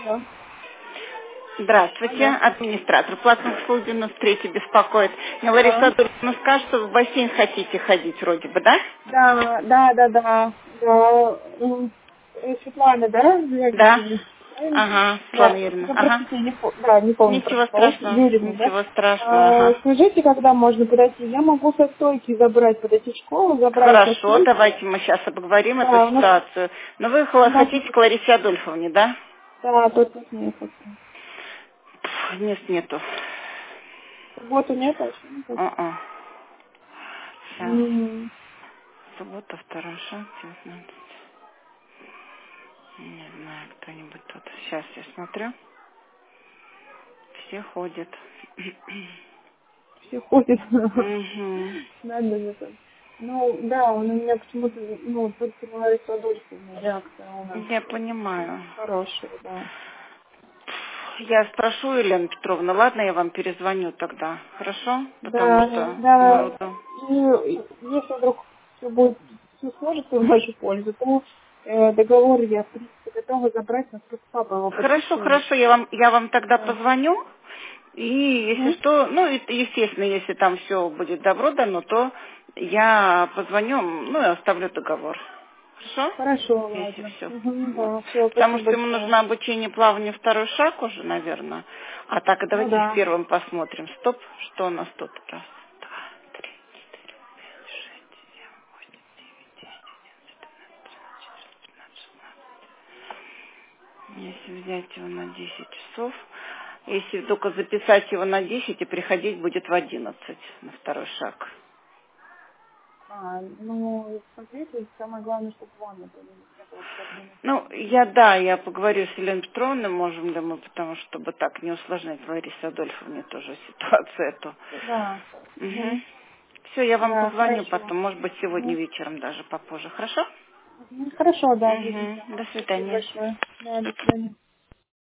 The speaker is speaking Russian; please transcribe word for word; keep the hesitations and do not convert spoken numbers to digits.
Да. Здравствуйте, Алло. администратор платных услуг девяносто три беспокоит. Мне Лариса Да. Адольфовна скажет, что вы в бассейн хотите ходить вроде бы, да? Да, да, да, да. Да. М, э, Светлана, да? Да. Звягинцева? Правильно? Ага, Светлана Да. Юрьевна. Ну, Ага. простите, я не, по- да, не помню Ничего просто по отчеству. страшного, Юрьевна, да? ничего страшного, А, ага. скажите, когда можно подойти? Я могу со стойки забрать, подойти в школу, забрать со Хорошо, стойки. давайте мы сейчас обговорим эту Да, у нас, ситуацию. Но вы у хла- нас хотите к Ларисе Адольфовне, да? да, тут нет, не хочу. Пф, Нет, нету. В субботу нет, а что не хочу? Сейчас. М, Суббота, второй шаг, девятнадцать. Не знаю, кто-нибудь тут. Сейчас я смотрю. Все ходят. Все ходит. Мгм. Надо же так. Ну, да, он у меня почему-то, ну, только на Ларису Адольфовну реакция у нас Я э, понимаю. хорошая, да. Я спрошу Елену Петровну, ладно, я вам перезвоню тогда, хорошо? Потому Да, что, да. ну, да. И если вдруг все будет, все сложится в нашу пользу, то э, договор я, в принципе, готова забрать, но только папа его Хорошо, подпишет. хорошо, я вам, я вам тогда Да. позвоню, и если Мгм. что, ну, и, естественно, если там все будет добро дано, то я позвоню, ну, и оставлю договор. Хорошо? Хорошо, Если ладно. все. Мгм, Вот. да, все, Потому спасибо что ему большое. нужно обучение плаванию второй шаг уже, наверное. А так, Ну давайте с да. первым посмотрим. Стоп, что у нас тут? Раз, два, три, четыре, пять, шесть, семь, восемь, девять, десять, одиннадцать, двенадцать, тринадцать, четырнадцать, пятнадцать, шестнадцать. Если взять его на десять часов, если только записать его на десять и приходить будет в одиннадцать на второй шаг. А, ну, смотрите, самое главное, чтобы ванна была, не было проблем. Ну, я, да, я поговорю с Еленой Петровной, можем ли мы, потому что, чтобы так не усложнять Ларисе Адольфовне тоже ситуацию эту. Да. Угу. Мгм. Все, я вам Да, позвоню хорошо. потом, может быть, сегодня Мгм. вечером даже попозже, хорошо? Мгм. Хорошо, да, извините. Угу. До Спасибо свидания. большое. Да, до свидания.